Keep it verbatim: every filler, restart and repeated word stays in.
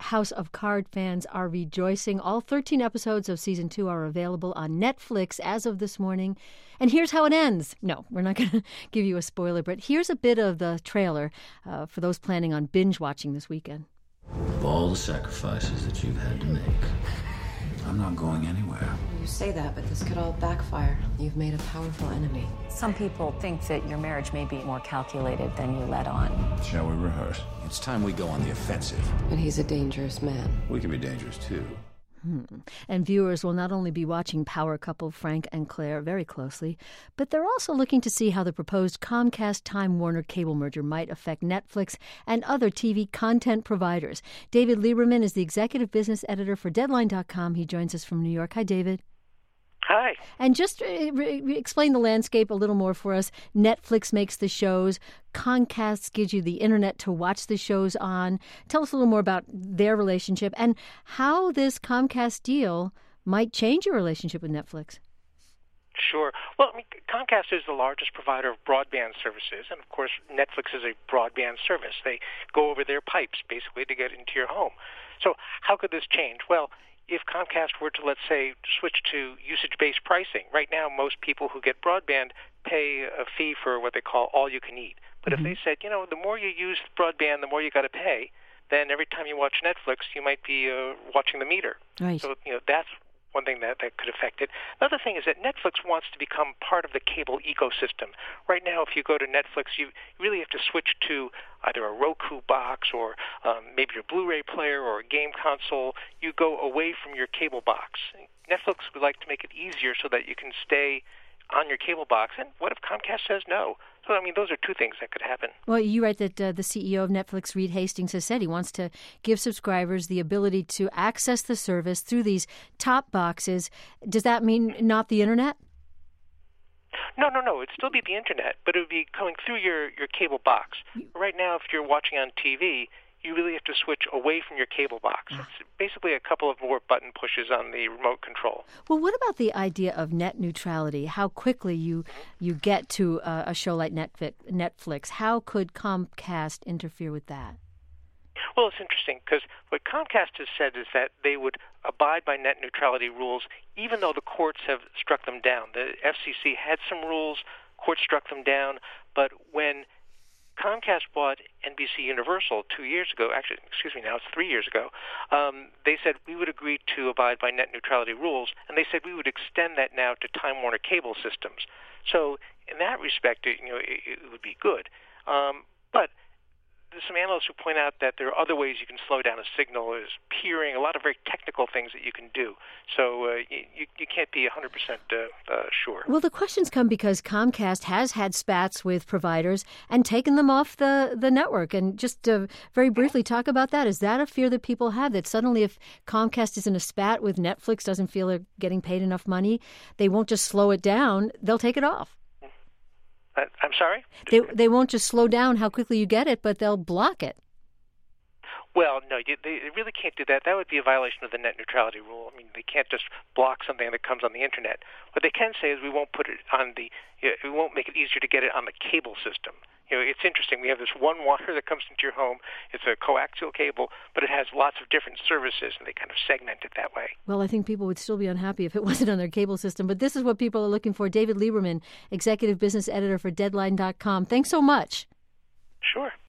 House of Cards fans are rejoicing. All thirteen episodes of season two are available on Netflix as of this morning. And here's how it ends. No, we're not going to give you a spoiler, but here's a bit of the trailer uh, for those planning on binge watching this weekend. Of all the sacrifices that you've had to make, I'm not going anywhere. You say that, but this could all backfire. You've made a powerful enemy. Some people think that your marriage may be more calculated than you let on. Shall we rehearse? It's time we go on the offensive. But he's a dangerous man. We can be dangerous, too. Hmm. And viewers will not only be watching power couple Frank and Claire very closely, but they're also looking to see how the proposed Comcast-Time Warner cable merger might affect Netflix and other T V content providers. David Lieberman is the executive business editor for Deadline dot com. He joins us from New York. Hi, David. Hi. And just uh, re- explain the landscape a little more for us. Netflix makes the shows. Comcast gives you the internet to watch the shows on. Tell us a little more about their relationship and how this Comcast deal might change your relationship with Netflix. Sure. Well, I mean, Comcast is the largest provider of broadband services, and of course, Netflix is a broadband service. They go over their pipes, basically, to get into your home. So how could this change? Well, if Comcast were to, let's say, switch to usage-based pricing, right now most people who get broadband pay a fee for what they call all-you-can-eat. But mm-hmm. if they said, you know, the more you use broadband, the more you got to pay, then every time you watch Netflix, you might be uh, watching the meter. Right. So, you know, that's one thing that, that could affect it. Another thing is that Netflix wants to become part of the cable ecosystem. Right now, if you go to Netflix, you really have to switch to either a Roku box or um, maybe your Blu-ray player or a game console. You go away from your cable box. Netflix would like to make it easier so that you can stay on your cable box. And what if Comcast says no? So, I mean, those are two things that could happen. Well, you write that uh, the C E O of Netflix, Reed Hastings, has said he wants to give subscribers the ability to access the service through these top boxes. Does that mean not the internet? No, no, no. It'd still be the internet, but it would be coming through your, your cable box. Right now, if you're watching on T V, you really have to switch away from your cable box. It's basically a couple of more button pushes on the remote control. Well, what about the idea of net neutrality? How quickly you you get to a, a show like Netflix? How could Comcast interfere with that? Well, it's interesting because what Comcast has said is that they would abide by net neutrality rules even though the courts have struck them down. The F C C had some rules, courts struck them down, but when Comcast bought N B C Universal two years ago, actually, excuse me, now it's three years ago, um, they said we would agree to abide by net neutrality rules, and they said we would extend that now to Time Warner cable systems. So in that respect, it, you know, it, it would be good. Um, but there's some analysts who point out that there are other ways you can slow down a signal, is peering, a lot of very technical things that you can do. So uh, you, you can't be one hundred percent uh, uh, sure. Well, the questions come because Comcast has had spats with providers and taken them off the, the network. And just to very briefly talk about that, is that a fear that people have, that suddenly if Comcast is in a spat with Netflix, doesn't feel they're getting paid enough money, they won't just slow it down, they'll take it off? I'm sorry? They they won't just slow down how quickly you get it, but they'll block it. Well, no, you, they really can't do that. That would be a violation of the net neutrality rule. I mean, they can't just block something that comes on the internet. What they can say is we won't put it on the, you know, we won't make it easier to get it on the cable system. You know, it's interesting. We have this one wire that comes into your home. It's a coaxial cable, but it has lots of different services, and they kind of segment it that way. Well, I think people would still be unhappy if it wasn't on their cable system. But this is what people are looking for. David Lieberman, executive business editor for Deadline dot com. Thanks so much. Sure.